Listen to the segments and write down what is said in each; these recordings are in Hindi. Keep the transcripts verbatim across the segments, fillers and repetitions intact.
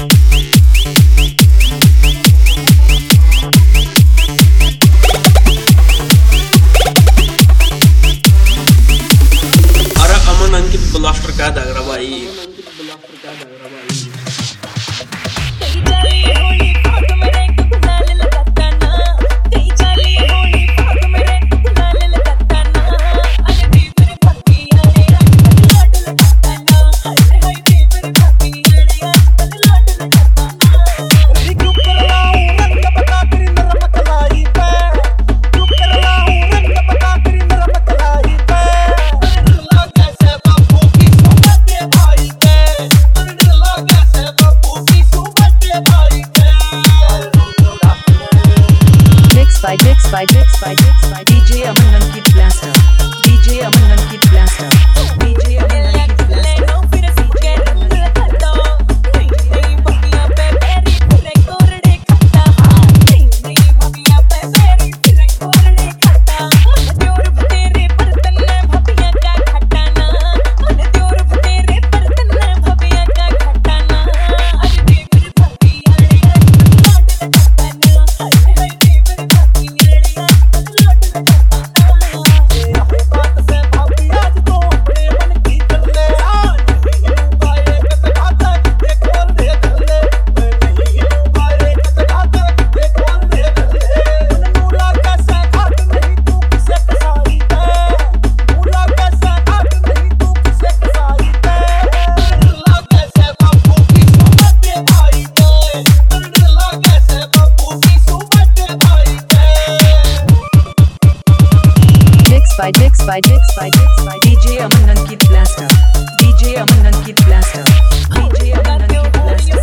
ब्लास्टर का दागरा भाई by Dix by Dix by Dix by D J Aman Ankit Blaster D J Aman Ankit Blaster D J Aman Ankit Blaster by Dix by Dix by Dix by D J Aman Ankit Blaster D J Aman Ankit Blaster D J Aman Ankit Blaster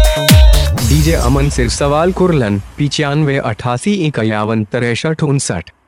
DJ Aman सिर्फ सवाल कुरलन पिचानवे अठासी इक्यावन तिरसठ उनसठ।